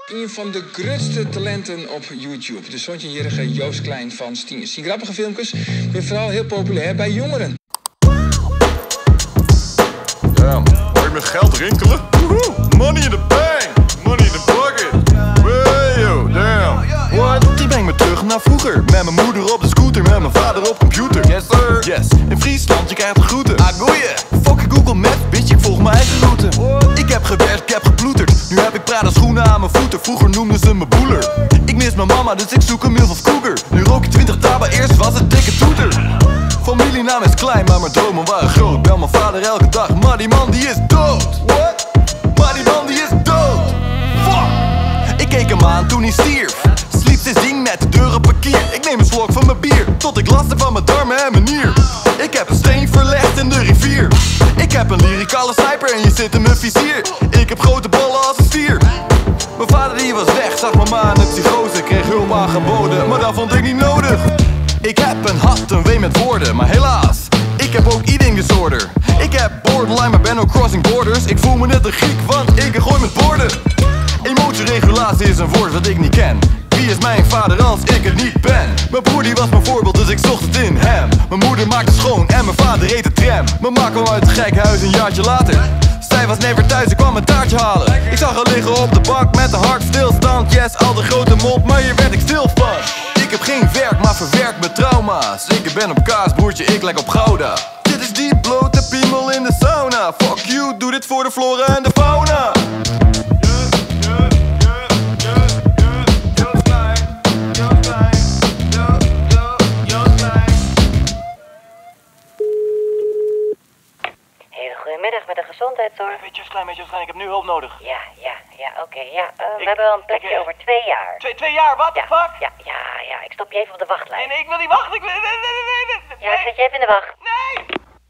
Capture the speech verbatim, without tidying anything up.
Een van de grootste talenten op YouTube. De zoontje-jerige Joost Klein van Stieners. Die grappige filmpjes zijn vooral heel populair bij jongeren. Damn, hoor je mijn geld rinkelen? Woehoe, money in the bank, money in the pocket. Wayo, damn. What? Die brengt me terug naar vroeger. Met mijn moeder op de scooter, met mijn vader op computer. Yes sir. Yes, in Friesland, je krijgt de groeten. Ah, goeie. Fuck Google Maps, bitch, ik volg mijn eigen route. Ik heb gewerkt, ik heb geploeterd. Nu heb ik Prada schoenen aan mijn voeten. Vroeger noemden ze me boeler. Ik mis mijn mama, dus ik zoek een milf of cougar. Nu rook ik twintig taba, eerst was het dikke toeter. Familienaam is klein, maar mijn dromen waren groot. Bel mijn vader elke dag, maar die man die is dood. What? Maar die man die is dood. Fuck! Ik keek hem aan toen hij stierf. Sliep sindsdien met de deur op parkeer. Ik neem een slok van mijn bier, tot ik last heb van mijn darmen en mijn nier. Ik heb een steen verlegd in de rivier. Ik heb een lyricale sniper en je zit in mijn vizier. Ik heb grote ballen als een stier. Mijn vader die was weg, zag mama aan de psychose. Kreeg hulp aangeboden, maar dat vond ik niet nodig. Ik heb een had, een wee met woorden, maar helaas, ik heb ook eating disorder. Ik heb borderline, maar ben ook crossing borders. Ik voel me net een Griek, want ik gooi met borden. Emotieregulatie is een woord wat ik niet ken. Wie is mijn vader als ik het niet ben? Mijn broer die was mijn voorbeeld, dus ik zocht het in hem. Mijn moeder maakte schoon en mijn vader reed de tram. Mama kwam uit het gekhuis een jaartje later. Zij was never thuis, ik kwam een taartje halen. Ik zag haar liggen op de bank met een hartstilstand. Yes, al de grote mond, maar hier werd ik stil van. Ik heb geen werk, maar verwerk mijn trauma's. Ik ben op kaas, broertje, ik lijk op Gouda. Dit is die blote piemel in de sauna. Fuck you, doe dit voor de flora en de fauna. Goedemiddag met de gezondheidszorg. Weet je, klein beetje, klein, ik heb nu hulp nodig. Ja, ja, ja, oké, okay, ja. Uh, we ik, hebben wel een plekje ik, uh, over twee jaar. Twee, twee jaar, wat? Ja, Fuck? Ja, ja, ja, ik stop je even op de wachtlijst. Nee, nee, ik wil niet wachten. Ik wil... Nee, nee, nee, nee, nee. Ja, ik zet je even in de wacht. Nee!